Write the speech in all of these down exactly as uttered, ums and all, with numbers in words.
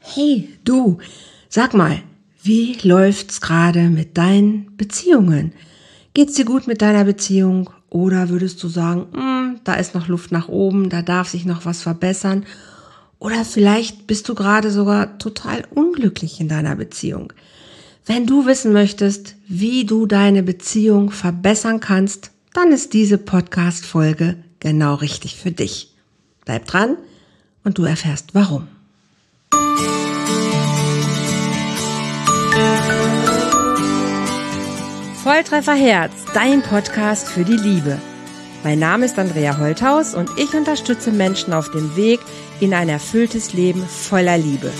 Hey, du, sag mal, wie läuft's gerade mit deinen Beziehungen? Geht's dir gut mit deiner Beziehung? Oder würdest du sagen, hm, da ist noch Luft nach oben, da darf sich noch was verbessern? Oder vielleicht bist du gerade sogar total unglücklich in deiner Beziehung. Wenn du wissen möchtest, wie du deine Beziehung verbessern kannst, dann ist diese Podcast-Folge genau richtig für dich. Bleib dran und du erfährst warum. Volltreffer Herz, dein Podcast für die Liebe. Mein Name ist Andrea Holthaus und ich unterstütze Menschen auf dem Weg in ein erfülltes Leben voller Liebe.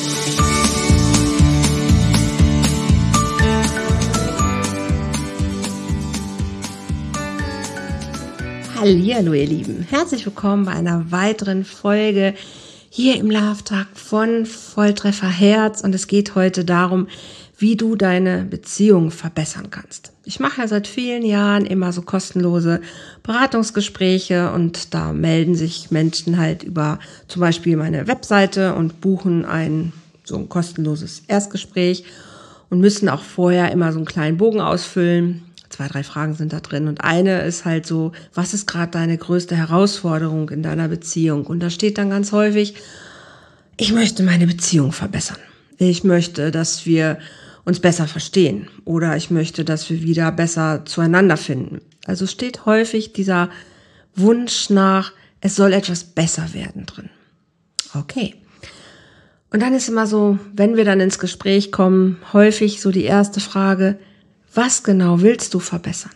Hallihallo ihr Lieben, herzlich willkommen bei einer weiteren Folge hier im Love-Tag von Volltreffer Herz und es geht heute darum, wie du deine Beziehung verbessern kannst. Ich mache ja seit vielen Jahren immer so kostenlose Beratungsgespräche und da melden sich Menschen halt über zum Beispiel meine Webseite und buchen ein so ein kostenloses Erstgespräch und müssen auch vorher immer so einen kleinen Bogen ausfüllen. Zwei, drei Fragen sind da drin und eine ist halt so, was ist gerade deine größte Herausforderung in deiner Beziehung? Und da steht dann ganz häufig, ich möchte meine Beziehung verbessern. Ich möchte, dass wir uns besser verstehen oder ich möchte, dass wir wieder besser zueinander finden. Also steht häufig dieser Wunsch nach, es soll etwas besser werden drin. Okay. Und dann ist immer so, wenn wir dann ins Gespräch kommen, häufig so die erste Frage, was genau willst du verbessern?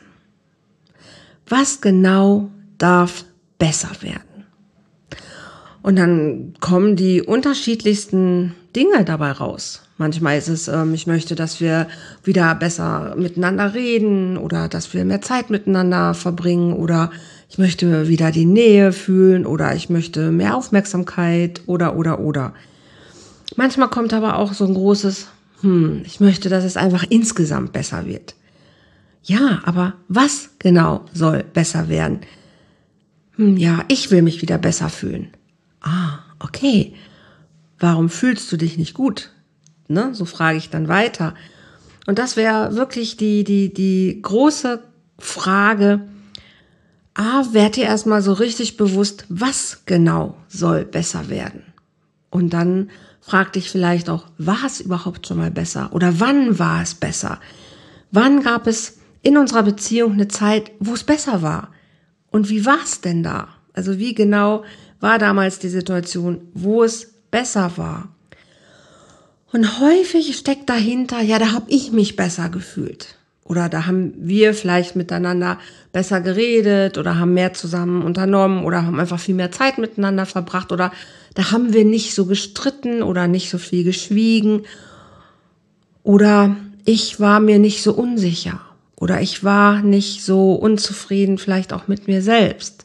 Was genau darf besser werden? Und dann kommen die unterschiedlichsten Dinge dabei raus. Manchmal ist es, ähm, ich möchte, dass wir wieder besser miteinander reden oder dass wir mehr Zeit miteinander verbringen oder ich möchte wieder die Nähe fühlen oder ich möchte mehr Aufmerksamkeit oder, oder, oder. Manchmal kommt aber auch so ein großes, hm, ich möchte, dass es einfach insgesamt besser wird. Ja, aber was genau soll besser werden? Hm, ja, ich will mich wieder besser fühlen. Ah, okay. Warum fühlst du dich nicht gut? Ne, so frage ich dann weiter. Und das wäre wirklich die, die, die große Frage. A, werd dir erstmal so richtig bewusst, was genau soll besser werden? Und dann frag dich vielleicht auch, war es überhaupt schon mal besser? Oder wann war es besser? Wann gab es in unserer Beziehung eine Zeit, wo es besser war? Und wie war es denn da? Also wie genau war damals die Situation, wo es besser war? Und häufig steckt dahinter, ja, da habe ich mich besser gefühlt. Oder da haben wir vielleicht miteinander besser geredet oder haben mehr zusammen unternommen oder haben einfach viel mehr Zeit miteinander verbracht oder da haben wir nicht so gestritten oder nicht so viel geschwiegen oder ich war mir nicht so unsicher oder ich war nicht so unzufrieden vielleicht auch mit mir selbst.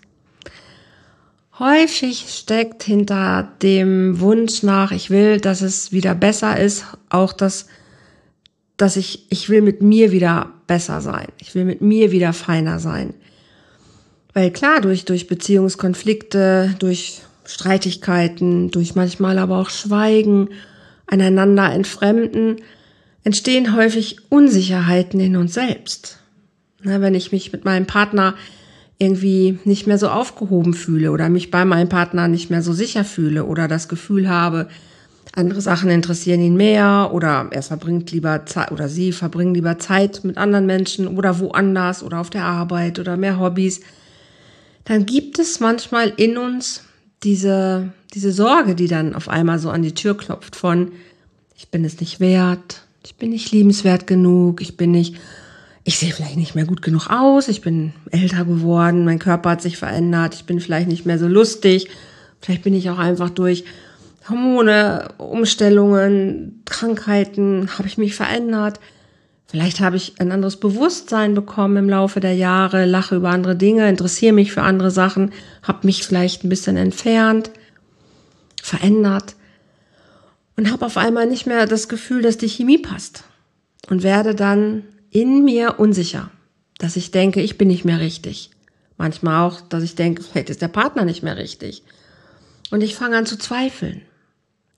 Häufig steckt hinter dem Wunsch nach, ich will, dass es wieder besser ist, auch das, dass ich, ich will mit mir wieder besser sein. Ich will mit mir wieder feiner sein. Weil klar, durch, durch Beziehungskonflikte, durch Streitigkeiten, durch manchmal aber auch Schweigen, einander entfremden, entstehen häufig Unsicherheiten in uns selbst. Na, wenn ich mich mit meinem Partner irgendwie nicht mehr so aufgehoben fühle oder mich bei meinem Partner nicht mehr so sicher fühle oder das Gefühl habe, andere Sachen interessieren ihn mehr oder er verbringt lieber Zeit oder sie verbringen lieber Zeit mit anderen Menschen oder woanders oder auf der Arbeit oder mehr Hobbys, dann gibt es manchmal in uns diese, diese Sorge, die dann auf einmal so an die Tür klopft von, ich bin es nicht wert, ich bin nicht liebenswert genug, ich bin nicht Ich sehe vielleicht nicht mehr gut genug aus, ich bin älter geworden, mein Körper hat sich verändert, ich bin vielleicht nicht mehr so lustig, vielleicht bin ich auch einfach durch Hormone, Umstellungen, Krankheiten, habe ich mich verändert. Vielleicht habe ich ein anderes Bewusstsein bekommen im Laufe der Jahre, lache über andere Dinge, interessiere mich für andere Sachen, habe mich vielleicht ein bisschen entfernt, verändert und habe auf einmal nicht mehr das Gefühl, dass die Chemie passt und werde dann in mir unsicher, dass ich denke, ich bin nicht mehr richtig. Manchmal auch, dass ich denke, vielleicht ist der Partner nicht mehr richtig. Und ich fange an zu zweifeln.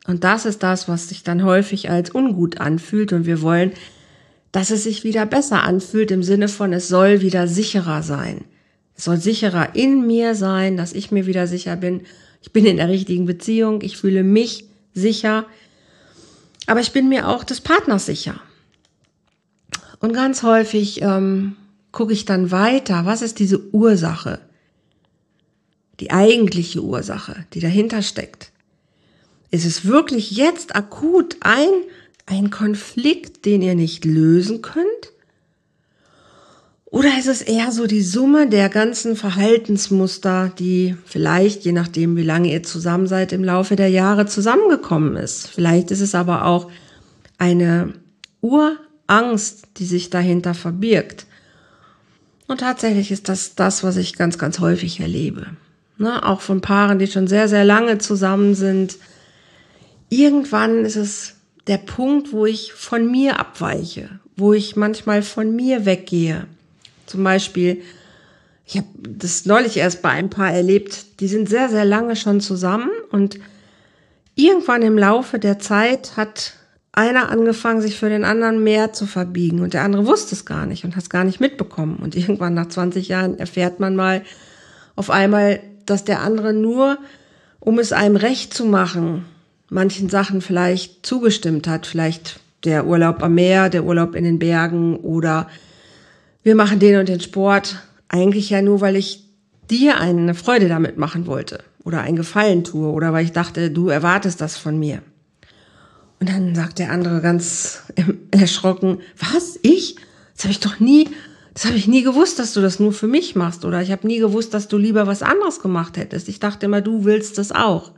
Und das ist das, was sich dann häufig als ungut anfühlt. Und wir wollen, dass es sich wieder besser anfühlt, im Sinne von, es soll wieder sicherer sein. Es soll sicherer in mir sein, dass ich mir wieder sicher bin. Ich bin in der richtigen Beziehung, ich fühle mich sicher. Aber ich bin mir auch des Partners sicher. Und ganz häufig ähm, gucke ich dann weiter. Was ist diese Ursache? Die eigentliche Ursache, die dahinter steckt. Ist es wirklich jetzt akut ein, ein Konflikt, den ihr nicht lösen könnt? Oder ist es eher so die Summe der ganzen Verhaltensmuster, die vielleicht, je nachdem wie lange ihr zusammen seid, im Laufe der Jahre zusammengekommen ist? Vielleicht ist es aber auch eine Urangst, die sich dahinter verbirgt. Und tatsächlich ist das das, was ich ganz, ganz häufig erlebe. Ne, auch von Paaren, die schon sehr, sehr lange zusammen sind. Irgendwann ist es der Punkt, wo ich von mir abweiche, wo ich manchmal von mir weggehe. Zum Beispiel, ich habe das neulich erst bei ein Paar erlebt, die sind sehr, sehr lange schon zusammen und irgendwann im Laufe der Zeit hat einer angefangen, sich für den anderen mehr zu verbiegen und der andere wusste es gar nicht und hat es gar nicht mitbekommen. Und irgendwann nach zwanzig Jahren erfährt man mal auf einmal, dass der andere nur, um es einem recht zu machen, manchen Sachen vielleicht zugestimmt hat. Vielleicht der Urlaub am Meer, der Urlaub in den Bergen oder wir machen den und den Sport. Eigentlich ja nur, weil ich dir eine Freude damit machen wollte oder einen Gefallen tue oder weil ich dachte, du erwartest das von mir. Und dann sagt der andere ganz erschrocken, was, ich? Das habe ich doch nie, das habe ich nie gewusst, dass du das nur für mich machst. Oder ich habe nie gewusst, dass du lieber was anderes gemacht hättest. Ich dachte immer, du willst das auch.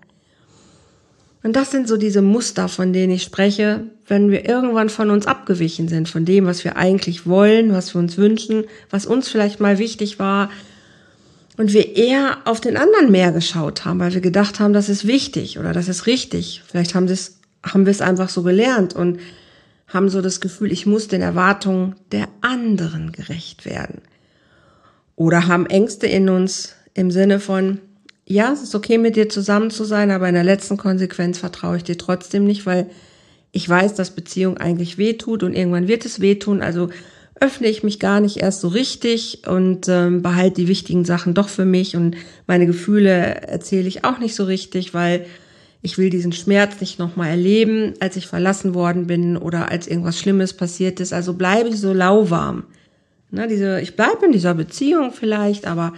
Und das sind so diese Muster, von denen ich spreche, wenn wir irgendwann von uns abgewichen sind, von dem, was wir eigentlich wollen, was wir uns wünschen, was uns vielleicht mal wichtig war. Und wir eher auf den anderen mehr geschaut haben, weil wir gedacht haben, das ist wichtig oder das ist richtig. Vielleicht haben, das, haben wir es einfach so gelernt und haben so das Gefühl, ich muss den Erwartungen der anderen gerecht werden. Oder haben Ängste in uns im Sinne von, ja, es ist okay, mit dir zusammen zu sein, aber in der letzten Konsequenz vertraue ich dir trotzdem nicht, weil ich weiß, dass Beziehung eigentlich wehtut und irgendwann wird es wehtun. Also öffne ich mich gar nicht erst so richtig und ähm, behalte die wichtigen Sachen doch für mich und meine Gefühle erzähle ich auch nicht so richtig, weil ich will diesen Schmerz nicht nochmal erleben, als ich verlassen worden bin oder als irgendwas Schlimmes passiert ist. Also bleibe ich so lauwarm. Na, diese, ich bleibe in dieser Beziehung vielleicht, aber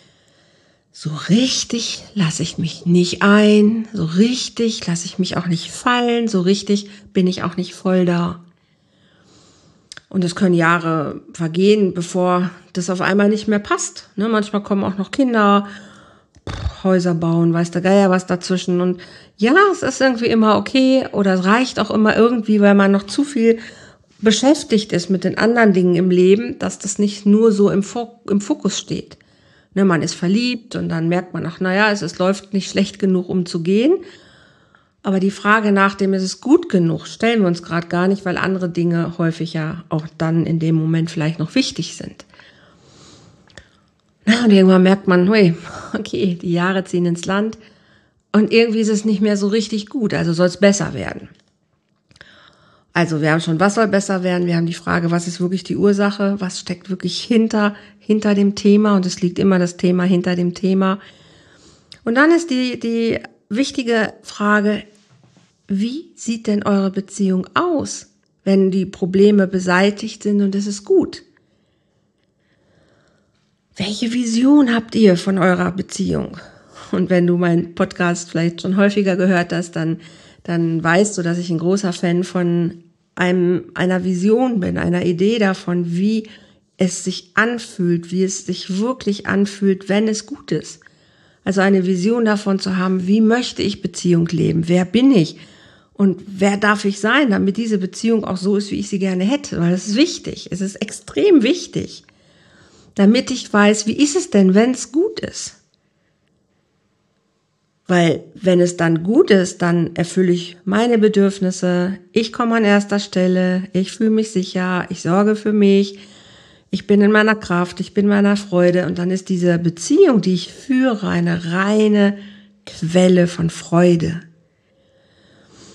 so richtig lasse ich mich nicht ein, so richtig lasse ich mich auch nicht fallen, so richtig bin ich auch nicht voll da. Und es können Jahre vergehen, bevor das auf einmal nicht mehr passt. Ne, manchmal kommen auch noch Kinder, pff, Häuser bauen, weiß der Geier was dazwischen. Und ja, es ist irgendwie immer okay oder es reicht auch immer irgendwie, weil man noch zu viel beschäftigt ist mit den anderen Dingen im Leben, dass das nicht nur so im, Fok- im Fokus steht. Ne, man ist verliebt und dann merkt man, ach naja, es, es läuft nicht schlecht genug, um zu gehen. Aber die Frage nach dem, ist es gut genug, stellen wir uns gerade gar nicht, weil andere Dinge häufig ja auch dann in dem Moment vielleicht noch wichtig sind. Na, und irgendwann merkt man, hui, okay, die Jahre ziehen ins Land und irgendwie ist es nicht mehr so richtig gut, also soll es besser werden. Also wir haben schon, was soll besser werden? Wir haben die Frage, was ist wirklich die Ursache? Was steckt wirklich hinter, hinter dem Thema? Und es liegt immer das Thema hinter dem Thema. Und dann ist die, die wichtige Frage, wie sieht denn eure Beziehung aus, wenn die Probleme beseitigt sind und es ist gut? Welche Vision habt ihr von eurer Beziehung? Und wenn du meinen Podcast vielleicht schon häufiger gehört hast, dann, dann weißt du, dass ich ein großer Fan von einem, einer Vision bin, einer Idee davon, wie es sich anfühlt, wie es sich wirklich anfühlt, wenn es gut ist. Also eine Vision davon zu haben, wie möchte ich Beziehung leben? Wer bin ich? Und wer darf ich sein, damit diese Beziehung auch so ist, wie ich sie gerne hätte? Weil das ist wichtig. Es ist extrem wichtig. Damit ich weiß, wie ist es denn, wenn es gut ist? Weil wenn es dann gut ist, dann erfülle ich meine Bedürfnisse, ich komme an erster Stelle, ich fühle mich sicher, ich sorge für mich, ich bin in meiner Kraft, ich bin in meiner Freude und dann ist diese Beziehung, die ich führe, eine reine Quelle von Freude.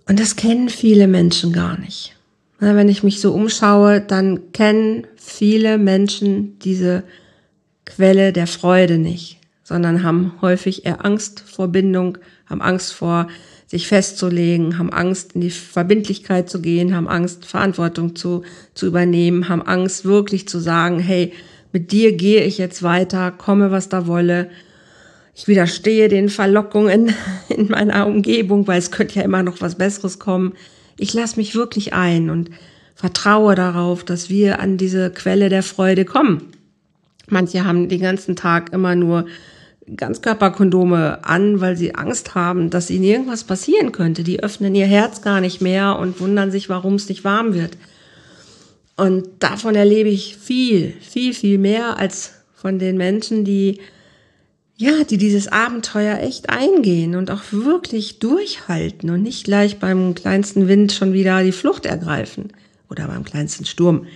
Und das kennen viele Menschen gar nicht. Wenn ich mich so umschaue, dann kennen viele Menschen diese Quelle der Freude nicht, sondern haben häufig eher Angst vor Bindung, haben Angst vor sich festzulegen, haben Angst, in die Verbindlichkeit zu gehen, haben Angst, Verantwortung zu, zu übernehmen, haben Angst, wirklich zu sagen, hey, mit dir gehe ich jetzt weiter, komme, was da wolle. Ich widerstehe den Verlockungen in meiner Umgebung, weil es könnte ja immer noch was Besseres kommen. Ich lasse mich wirklich ein und vertraue darauf, dass wir an diese Quelle der Freude kommen. Manche haben den ganzen Tag immer nur Ganzkörperkondome an, weil sie Angst haben, dass ihnen irgendwas passieren könnte. Die öffnen ihr Herz gar nicht mehr und wundern sich, warum es nicht warm wird. Und davon erlebe ich viel, viel, viel mehr als von den Menschen, die, ja, die dieses Abenteuer echt eingehen und auch wirklich durchhalten und nicht gleich beim kleinsten Wind schon wieder die Flucht ergreifen oder beim kleinsten Sturm.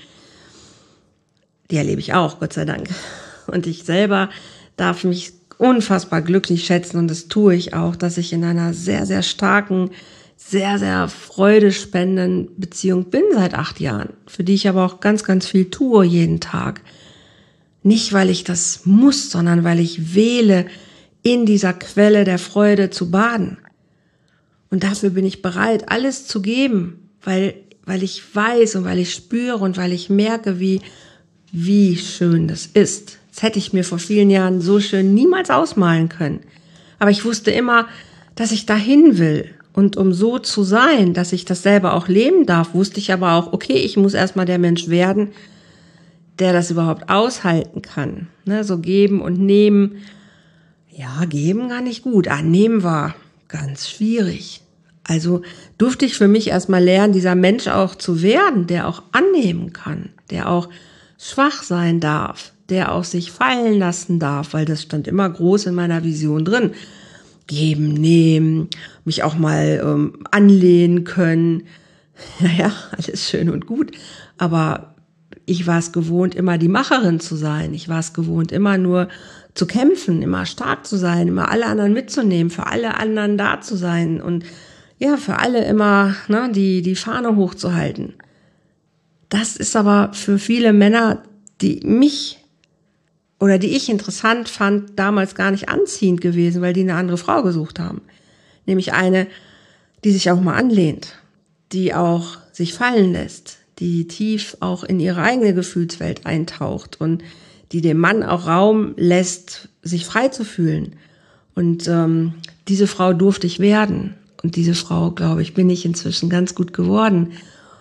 Die erlebe ich auch, Gott sei Dank. Und ich selber darf mich unfassbar glücklich schätzen und das tue ich auch, dass ich in einer sehr, sehr starken, sehr, sehr freudespendenden Beziehung bin seit acht Jahren, für die ich aber auch ganz, ganz viel tue jeden Tag. Nicht, weil ich das muss, sondern weil ich wähle, in dieser Quelle der Freude zu baden. Und dafür bin ich bereit, alles zu geben, weil, weil ich weiß und weil ich spüre und weil ich merke, wie, wie schön das ist. Das hätte ich mir vor vielen Jahren so schön niemals ausmalen können. Aber ich wusste immer, dass ich dahin will. Und um so zu sein, dass ich das selber auch leben darf, wusste ich aber auch, okay, ich muss erstmal der Mensch werden, der das überhaupt aushalten kann. Ne, so geben und nehmen. Ja, geben gar nicht gut. Ah, nehmen war ganz schwierig. Also durfte ich für mich erstmal lernen, dieser Mensch auch zu werden, der auch annehmen kann, der auch schwach sein darf, der auch sich fallen lassen darf, weil das stand immer groß in meiner Vision drin. Geben, nehmen, mich auch mal ähm, anlehnen können. Naja, alles schön und gut. Aber ich war es gewohnt, immer die Macherin zu sein. Ich war es gewohnt, immer nur zu kämpfen, immer stark zu sein, immer alle anderen mitzunehmen, für alle anderen da zu sein und ja, für alle immer ne, die, die Fahne hochzuhalten. Das ist aber für viele Männer, die mich oder die ich interessant fand, damals gar nicht anziehend gewesen, weil die eine andere Frau gesucht haben. Nämlich eine, die sich auch mal anlehnt, die auch sich fallen lässt, die tief auch in ihre eigene Gefühlswelt eintaucht und die dem Mann auch Raum lässt, sich frei zu fühlen. Und ähm, diese Frau durfte ich werden. Und diese Frau, glaube ich, bin ich inzwischen ganz gut geworden.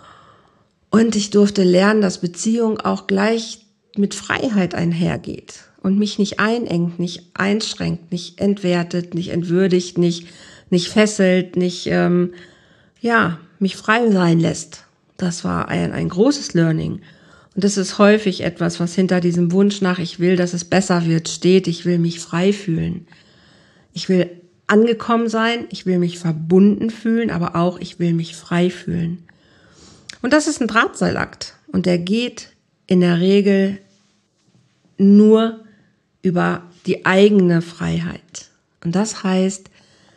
Und ich durfte lernen, dass Beziehung auch gleich mit Freiheit einhergeht und mich nicht einengt, nicht einschränkt, nicht entwertet, nicht entwürdigt, nicht nicht fesselt, nicht ähm, ja mich frei sein lässt. Das war ein ein großes Learning und das ist häufig etwas, was hinter diesem Wunsch nach ich will, dass es besser wird, steht. Ich will mich frei fühlen. Ich will angekommen sein, ich will mich verbunden fühlen, aber auch ich will mich frei fühlen. Und das ist ein Drahtseilakt und der geht in der Regel nur über die eigene Freiheit. Und das heißt,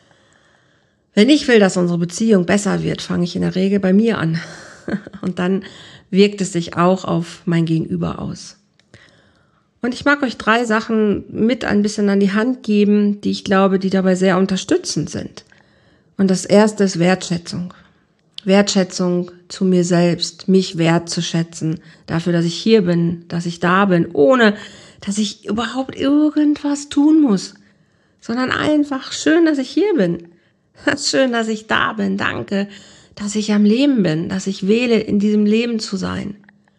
wenn ich will, dass unsere Beziehung besser wird, fange ich in der Regel bei mir an. Und dann wirkt es sich auch auf mein Gegenüber aus. Und ich mag euch drei Sachen mit ein bisschen an die Hand geben, die ich glaube, die dabei sehr unterstützend sind. Und das erste ist Wertschätzung. Wertschätzung zu mir selbst, mich wertzuschätzen, dafür, dass ich hier bin, dass ich da bin, ohne dass ich überhaupt irgendwas tun muss, sondern einfach schön, dass ich hier bin. Schön, dass ich da bin, danke, dass ich am Leben bin, dass ich wähle, in diesem Leben zu sein.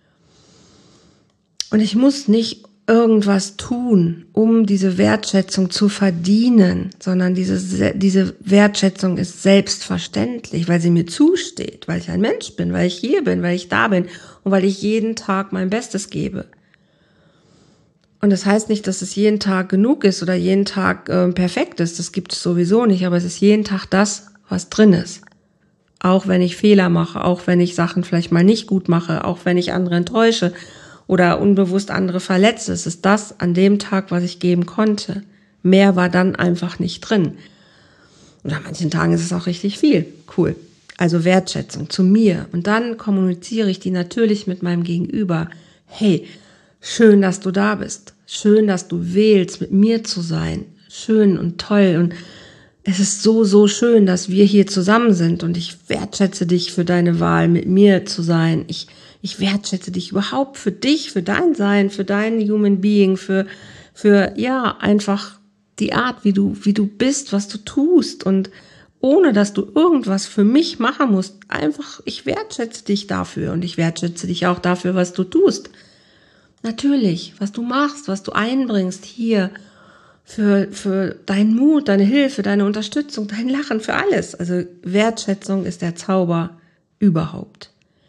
Und ich muss nicht irgendwas tun, um diese Wertschätzung zu verdienen, sondern diese, diese Wertschätzung ist selbstverständlich, weil sie mir zusteht, weil ich ein Mensch bin, weil ich hier bin, weil ich da bin und weil ich jeden Tag mein Bestes gebe. Und das heißt nicht, dass es jeden Tag genug ist oder jeden Tag äh, perfekt ist, das gibt es sowieso nicht, aber es ist jeden Tag das, was drin ist. Auch wenn ich Fehler mache, auch wenn ich Sachen vielleicht mal nicht gut mache, auch wenn ich andere enttäusche, oder unbewusst andere verletze. Es ist das an dem Tag, was ich geben konnte. Mehr war dann einfach nicht drin. Und an manchen Tagen ist es auch richtig viel. Cool. Also Wertschätzung zu mir. Und dann kommuniziere ich die natürlich mit meinem Gegenüber. Hey, schön, dass du da bist. Schön, dass du wählst, mit mir zu sein. Schön und toll. Und es ist so, so schön, dass wir hier zusammen sind. Und ich wertschätze dich für deine Wahl, mit mir zu sein. Ich, ich wertschätze dich überhaupt für dich, für dein Sein, für dein Human Being, für, für, ja, einfach die Art, wie du, wie du bist, was du tust. Und ohne dass du irgendwas für mich machen musst, einfach, ich wertschätze dich dafür und ich wertschätze dich auch dafür, was du tust. Natürlich, was du machst, was du einbringst hier für, für deinen Mut, deine Hilfe, deine Unterstützung, dein Lachen, für alles. Also Wertschätzung ist der Zauber überhaupt.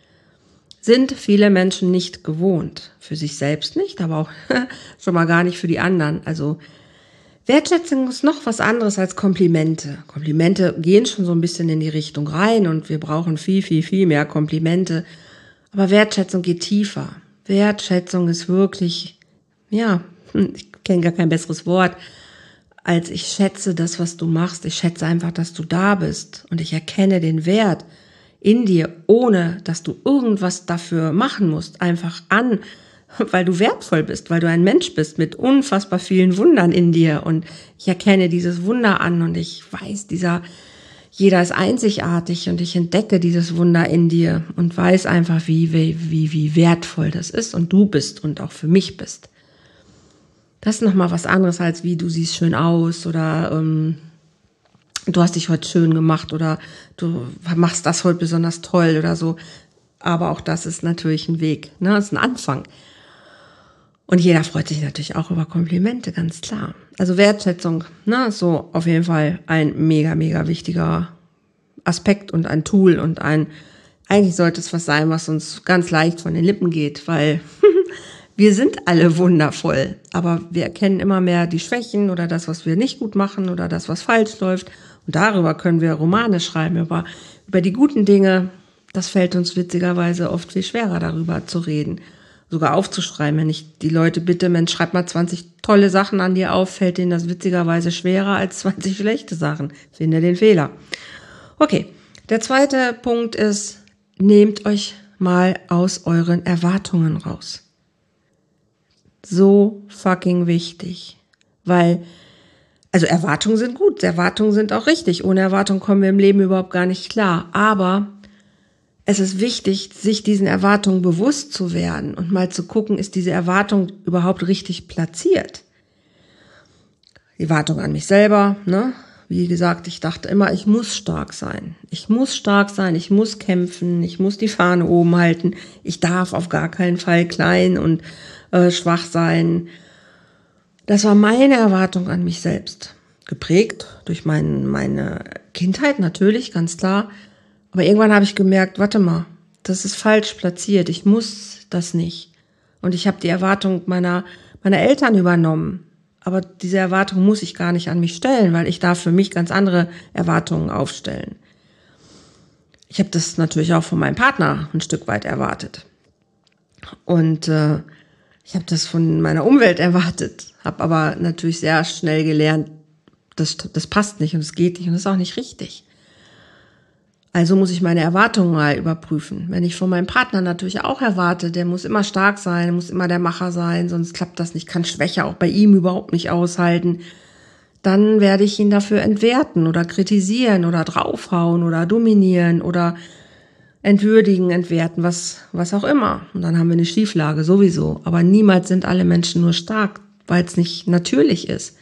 Sind viele Menschen nicht gewohnt. Für sich selbst nicht, aber auch schon mal gar nicht für die anderen. Also Wertschätzung ist noch was anderes als Komplimente. Komplimente gehen schon so ein bisschen in die Richtung rein und wir brauchen viel, viel, viel mehr Komplimente. Aber Wertschätzung geht tiefer. Wertschätzung ist wirklich, ja, ich kenne gar kein besseres Wort, als ich schätze das, was du machst. Ich schätze einfach, dass du da bist und ich erkenne den Wert in dir, ohne dass du irgendwas dafür machen musst. Einfach an, weil du wertvoll bist, weil du ein Mensch bist mit unfassbar vielen Wundern in dir und ich erkenne dieses Wunder an und ich weiß, dieser, jeder ist einzigartig und ich entdecke dieses Wunder in dir und weiß einfach, wie, wie, wie, wie wertvoll das ist und du bist und auch für mich bist. Das ist nochmal was anderes als wie du siehst schön aus oder ähm, du hast dich heute schön gemacht oder du machst das heute besonders toll oder so. Aber auch das ist natürlich ein Weg, ne? Das ist ein Anfang. Und jeder freut sich natürlich auch über Komplimente, ganz klar. Also Wertschätzung, ne, ist so auf jeden Fall ein mega, mega wichtiger Aspekt und ein Tool und ein, eigentlich sollte es was sein, was uns ganz leicht von den Lippen geht, weil wir sind alle wundervoll, aber wir erkennen immer mehr die Schwächen oder das, was wir nicht gut machen oder das, was falsch läuft. Und darüber können wir Romane schreiben, über, über die guten Dinge. Das fällt uns witzigerweise oft viel schwerer, darüber zu reden. Sogar aufzuschreiben, wenn ich die Leute bitte, Mensch, schreib mal zwanzig tolle Sachen an dir auf, fällt denen das witzigerweise schwerer als zwanzig schlechte Sachen. Finde den Fehler. Okay, der zweite Punkt ist, nehmt euch mal aus euren Erwartungen raus. So fucking wichtig, weil, also Erwartungen sind gut, Erwartungen sind auch richtig. Ohne Erwartungen kommen wir im Leben überhaupt gar nicht klar, aber es ist wichtig, sich diesen Erwartungen bewusst zu werden und mal zu gucken, ist diese Erwartung überhaupt richtig platziert? Die Erwartung an mich selber, ne? Wie gesagt, ich dachte immer, ich muss stark sein. Ich muss stark sein, ich muss kämpfen, ich muss die Fahne oben halten. Ich darf auf gar keinen Fall klein und äh, schwach sein. Das war meine Erwartung an mich selbst. Geprägt durch mein, meine Kindheit natürlich, ganz klar. Aber irgendwann habe ich gemerkt, warte mal, das ist falsch platziert. Ich muss das nicht. Und ich habe die Erwartung meiner, meiner Eltern übernommen. Aber diese Erwartung muss ich gar nicht an mich stellen, weil ich darf für mich ganz andere Erwartungen aufstellen. Ich habe das natürlich auch von meinem Partner ein Stück weit erwartet. Und äh, ich habe das von meiner Umwelt erwartet, habe aber natürlich sehr schnell gelernt, das, das passt nicht und es geht nicht und das ist auch nicht richtig. Also muss ich meine Erwartungen mal überprüfen. Wenn ich von meinem Partner natürlich auch erwarte, der muss immer stark sein, der muss immer der Macher sein, sonst klappt das nicht, kann Schwäche auch bei ihm überhaupt nicht aushalten, dann werde ich ihn dafür entwerten oder kritisieren oder draufhauen oder dominieren oder entwürdigen, entwerten, was, was auch immer. Und dann haben wir eine Schieflage sowieso. Aber niemals sind alle Menschen nur stark, weil es nicht natürlich ist.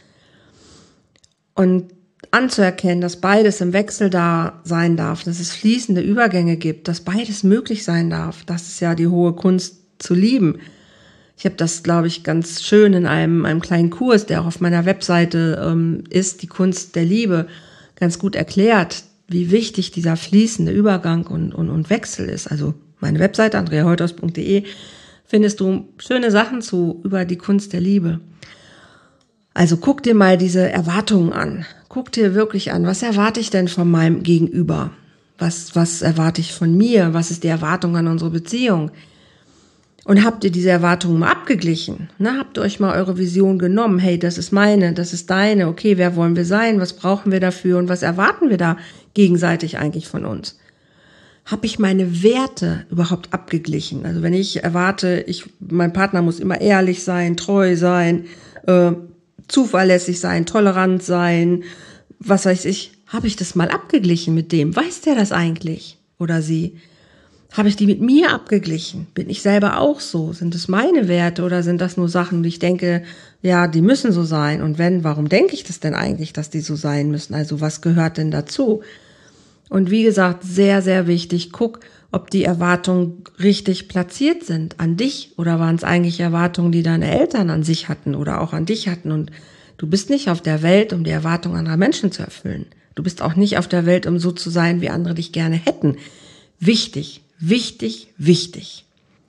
Und anzuerkennen, dass beides im Wechsel da sein darf, dass es fließende Übergänge gibt, dass beides möglich sein darf, das ist ja die hohe Kunst zu lieben. Ich habe das, glaube ich, ganz schön in einem, einem kleinen Kurs, der auch auf meiner Webseite ähm, ist, die Kunst der Liebe, ganz gut erklärt, wie wichtig dieser fließende Übergang und, und, und Wechsel ist. Also meine Webseite andrea holthaus punkt de findest du schöne Sachen zu über die Kunst der Liebe. Also guck dir mal diese Erwartungen an. Guck dir wirklich an, was erwarte ich denn von meinem Gegenüber? Was, was erwarte ich von mir? Was ist die Erwartung an unsere Beziehung? Und habt ihr diese Erwartungen mal abgeglichen? Ne? Habt ihr euch mal eure Vision genommen? Hey, das ist meine, das ist deine. Okay, wer wollen wir sein? Was brauchen wir dafür? Und was erwarten wir da gegenseitig eigentlich von uns? habe ich meine Werte überhaupt abgeglichen? Also wenn ich erwarte, ich, mein Partner muss immer ehrlich sein, treu sein, äh, zuverlässig sein, tolerant sein, was weiß ich, habe ich das mal abgeglichen mit dem? Weiß der das eigentlich? Oder sie? Habe ich die mit mir abgeglichen? Bin ich selber auch so? Sind es meine Werte oder sind das nur Sachen, die ich denke, ja, die müssen so sein? Und wenn, warum denke ich das denn eigentlich, dass die so sein müssen? Also was gehört denn dazu? Und wie gesagt, sehr, sehr wichtig, guck, ob die Erwartungen richtig platziert sind an dich oder waren es eigentlich Erwartungen, die deine Eltern an sich hatten oder auch an dich hatten. Und du bist nicht auf der Welt, um die Erwartungen anderer Menschen zu erfüllen. Du bist auch nicht auf der Welt, um so zu sein, wie andere dich gerne hätten. Wichtig, wichtig, wichtig.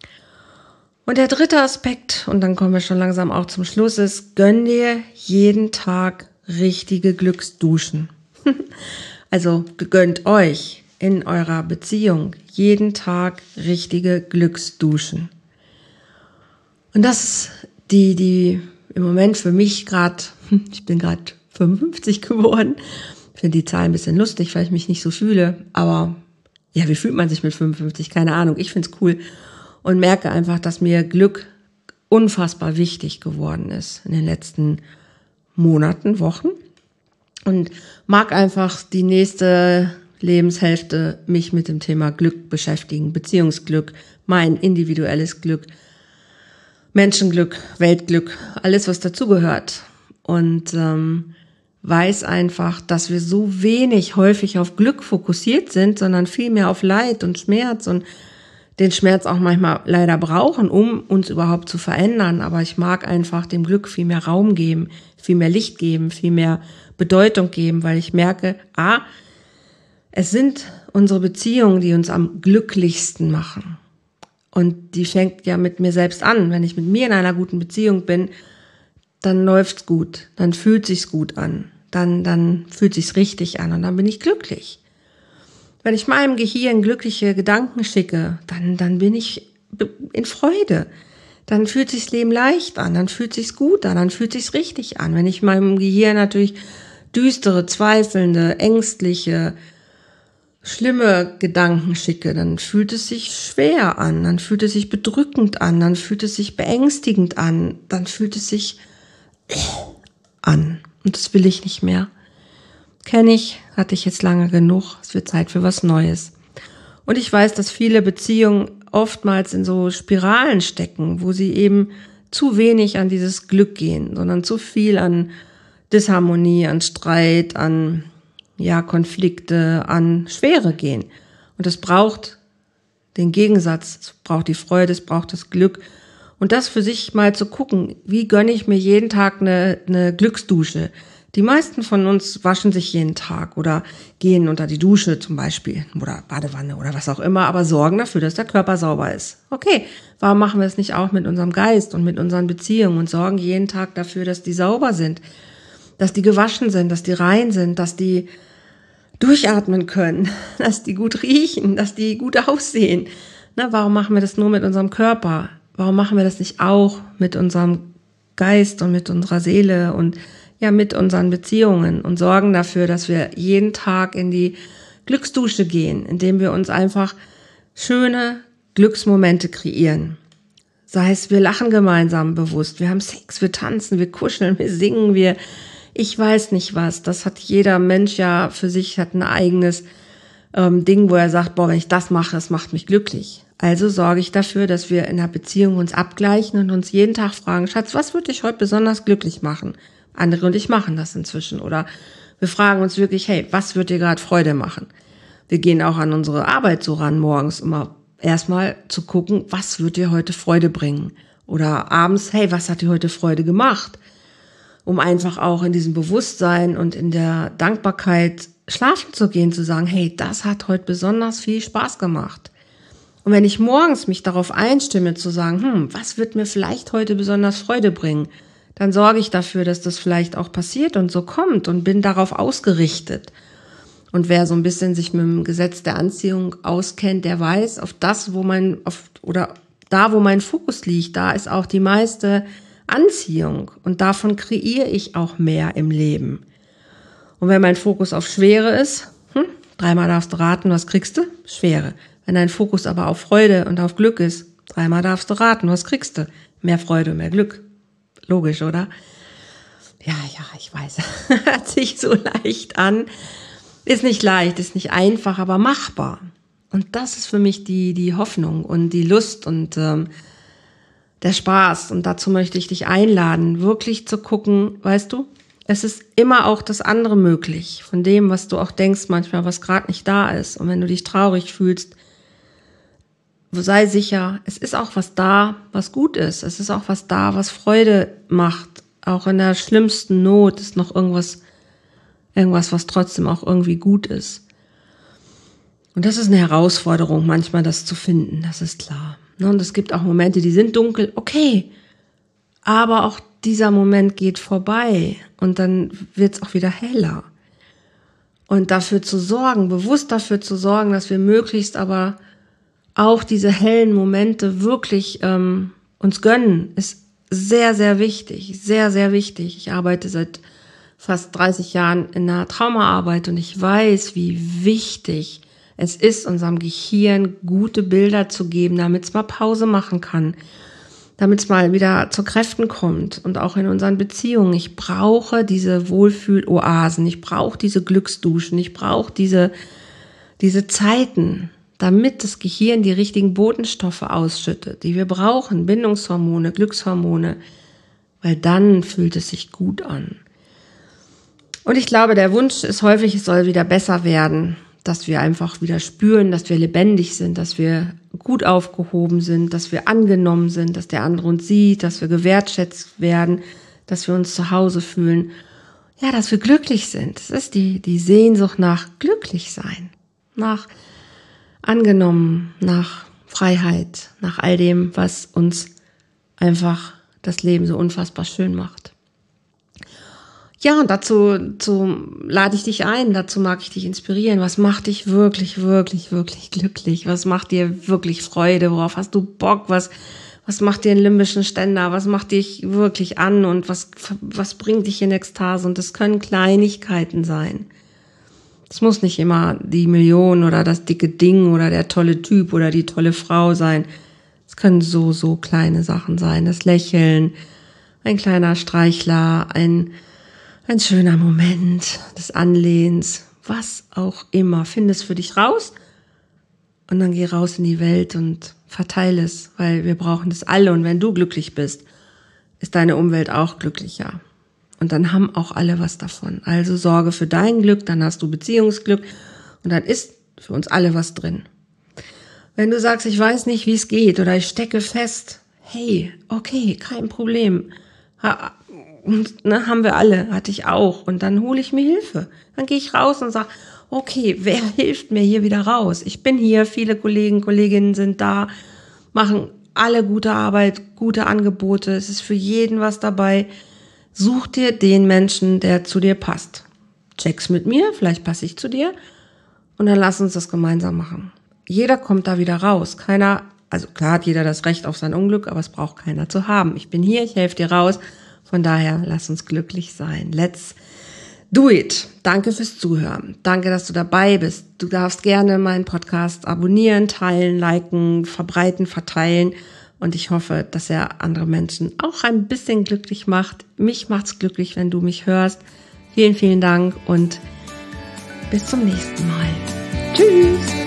Und der dritte Aspekt, und dann kommen wir schon langsam auch zum Schluss, ist, gönn dir jeden Tag richtige Glücksduschen. Also gönnt euch in eurer Beziehung jeden Tag richtige Glücksduschen. Und das ist die, die im Moment für mich gerade, ich bin gerade fünfundfünfzig geworden, ich finde die Zahl ein bisschen lustig, weil ich mich nicht so fühle, aber ja, wie fühlt man sich mit fünfundfünfzig? Keine Ahnung, ich finde es cool und merke einfach, dass mir Glück unfassbar wichtig geworden ist in den letzten Monaten, Wochen. Und mag einfach die nächste Lebenshälfte mich mit dem Thema Glück beschäftigen, Beziehungsglück, mein individuelles Glück, Menschenglück, Weltglück, alles was dazugehört. Und ähm, weiß einfach, dass wir so wenig häufig auf Glück fokussiert sind, sondern viel mehr auf Leid und Schmerz und den Schmerz auch manchmal leider brauchen, um uns überhaupt zu verändern. Aber ich mag einfach dem Glück viel mehr Raum geben, viel mehr Licht geben, viel mehr Bedeutung geben, weil ich merke, ah, es sind unsere Beziehungen, die uns am glücklichsten machen. Und die fängt ja mit mir selbst an. Wenn ich mit mir in einer guten Beziehung bin, dann läuft's gut, dann fühlt sich's gut an, dann, dann fühlt sich's richtig an und dann bin ich glücklich. Wenn ich meinem Gehirn glückliche Gedanken schicke, dann, dann bin ich in Freude. Dann fühlt sich's Leben leicht an, dann fühlt sich's gut an, dann fühlt sich's richtig an. Wenn ich meinem Gehirn natürlich düstere, zweifelnde, ängstliche, schlimme Gedanken schicke, dann fühlt es sich schwer an, dann fühlt es sich bedrückend an, dann fühlt es sich beängstigend an, dann fühlt es sich an. Und das will ich nicht mehr. Kenne ich, hatte ich jetzt lange genug, es wird Zeit für was Neues. Und ich weiß, dass viele Beziehungen oftmals in so Spiralen stecken, wo sie eben zu wenig an dieses Glück gehen, sondern zu viel an Disharmonie, an Streit, an ja, Konflikte, an Schwere gehen. Und es braucht den Gegensatz, es braucht die Freude, es braucht das Glück. Und das für sich mal zu gucken, wie gönne ich mir jeden Tag eine, eine Glücksdusche. Die meisten von uns waschen sich jeden Tag oder gehen unter die Dusche zum Beispiel oder Badewanne oder was auch immer, aber sorgen dafür, dass der Körper sauber ist. Okay, warum machen wir es nicht auch mit unserem Geist und mit unseren Beziehungen und sorgen jeden Tag dafür, dass die sauber sind, dass die gewaschen sind, dass die rein sind, dass die durchatmen können, dass die gut riechen, dass die gut aussehen. Na, warum machen wir das nur mit unserem Körper? Warum machen wir das nicht auch mit unserem Geist und mit unserer Seele und ja mit unseren Beziehungen und sorgen dafür, dass wir jeden Tag in die Glücksdusche gehen, indem wir uns einfach schöne Glücksmomente kreieren. Sei es, wir lachen gemeinsam bewusst, wir haben Sex, wir tanzen, wir kuscheln, wir singen, wir, ich weiß nicht was. Das hat jeder Mensch ja für sich, hat ein eigenes ähm, Ding, wo er sagt, boah, wenn ich das mache, das macht mich glücklich. Also sorge ich dafür, dass wir in der Beziehung uns abgleichen und uns jeden Tag fragen, Schatz, was würde dich heute besonders glücklich machen? Andere und ich machen das inzwischen. Oder wir fragen uns wirklich, hey, was wird dir gerade Freude machen? Wir gehen auch an unsere Arbeit so ran morgens, immer erstmal zu gucken, was wird dir heute Freude bringen? Oder abends, hey, was hat dir heute Freude gemacht? Um einfach auch in diesem Bewusstsein und in der Dankbarkeit schlafen zu gehen, zu sagen, hey, das hat heute besonders viel Spaß gemacht. Und wenn ich morgens mich darauf einstimme, zu sagen, hm, was wird mir vielleicht heute besonders Freude bringen, dann sorge ich dafür, dass das vielleicht auch passiert und so kommt und bin darauf ausgerichtet. Und wer so ein bisschen sich mit dem Gesetz der Anziehung auskennt, der weiß, auf das, wo mein, auf, oder da, wo mein Fokus liegt, da ist auch die meiste Anziehung. Und davon kreiere ich auch mehr im Leben. Und wenn mein Fokus auf Schwere ist, hm, dreimal darfst du raten, was kriegst du? Schwere. Wenn dein Fokus aber auf Freude und auf Glück ist, dreimal darfst du raten, was kriegst du? Mehr Freude und mehr Glück. Logisch, oder? Ja, ja, ich weiß. Hört sich so leicht an. Ist nicht leicht, ist nicht einfach, aber machbar. Und das ist für mich die, die Hoffnung und die Lust und ähm, der Spaß. Und dazu möchte ich dich einladen, wirklich zu gucken, weißt du, es ist immer auch das andere möglich, von dem, was du auch denkst manchmal, was gerade nicht da ist. Und wenn du dich traurig fühlst, sei sicher, es ist auch was da, was gut ist. Es ist auch was da, was Freude macht. Auch in der schlimmsten Not ist noch irgendwas, irgendwas, was trotzdem auch irgendwie gut ist. Und das ist eine Herausforderung, manchmal das zu finden, das ist klar. Und es gibt auch Momente, die sind dunkel, okay, aber auch dieser Moment geht vorbei und dann wird es auch wieder heller. Und dafür zu sorgen, bewusst dafür zu sorgen, dass wir möglichst aber auch diese hellen Momente wirklich ähm, uns gönnen, ist sehr, sehr wichtig, sehr, sehr wichtig. Ich arbeite seit fast dreißig Jahren in der Traumaarbeit und ich weiß, wie wichtig es ist, unserem Gehirn gute Bilder zu geben, damit es mal Pause machen kann, damit es mal wieder zu Kräften kommt und auch in unseren Beziehungen. Ich brauche diese Wohlfühloasen, ich brauche diese Glücksduschen, ich brauche diese, diese Zeiten, damit das Gehirn die richtigen Botenstoffe ausschüttet, die wir brauchen, Bindungshormone, Glückshormone, weil dann fühlt es sich gut an. Und ich glaube, der Wunsch ist häufig, es soll wieder besser werden, dass wir einfach wieder spüren, dass wir lebendig sind, dass wir gut aufgehoben sind, dass wir angenommen sind, dass der andere uns sieht, dass wir gewertschätzt werden, dass wir uns zu Hause fühlen. Ja, dass wir glücklich sind. Das ist die, die Sehnsucht nach glücklich sein, nach angenommen, nach Freiheit, nach all dem, was uns einfach das Leben so unfassbar schön macht. Ja, und dazu, dazu lade ich dich ein, dazu mag ich dich inspirieren. Was macht dich wirklich, wirklich, wirklich glücklich? Was macht dir wirklich Freude? Worauf hast du Bock? Was, was macht dir einen limbischen Ständer? Was macht dich wirklich an? Und was, was bringt dich in Ekstase? Und das können Kleinigkeiten sein. Es muss nicht immer die Million oder das dicke Ding oder der tolle Typ oder die tolle Frau sein. Es können so, so kleine Sachen sein. Das Lächeln, ein kleiner Streichler, ein Ein schöner Moment des Anlehns, was auch immer. Find es für dich raus und dann geh raus in die Welt und verteile es, weil wir brauchen das alle. Und wenn du glücklich bist, ist deine Umwelt auch glücklicher. Und dann haben auch alle was davon. Also sorge für dein Glück, dann hast du Beziehungsglück und dann ist für uns alle was drin. Wenn du sagst, ich weiß nicht, wie es geht oder ich stecke fest, hey, okay, kein Problem. Und ne, haben wir alle, hatte ich auch. Und dann hole ich mir Hilfe. Dann gehe ich raus und sage, okay, wer hilft mir hier wieder raus? Ich bin hier, viele Kollegen, Kolleginnen sind da, machen alle gute Arbeit, gute Angebote. Es ist für jeden was dabei. Such dir den Menschen, der zu dir passt. Check's mit mir, vielleicht passe ich zu dir. Und dann lass uns das gemeinsam machen. Jeder kommt da wieder raus. Keiner, also klar hat jeder das Recht auf sein Unglück, aber es braucht keiner zu haben. Ich bin hier, ich helfe dir raus. Von daher, lass uns glücklich sein. Let's do it. Danke fürs Zuhören. Danke, dass du dabei bist. Du darfst gerne meinen Podcast abonnieren, teilen, liken, verbreiten, verteilen. Und ich hoffe, dass er andere Menschen auch ein bisschen glücklich macht. Mich macht's glücklich, wenn du mich hörst. Vielen, vielen Dank und bis zum nächsten Mal. Tschüss.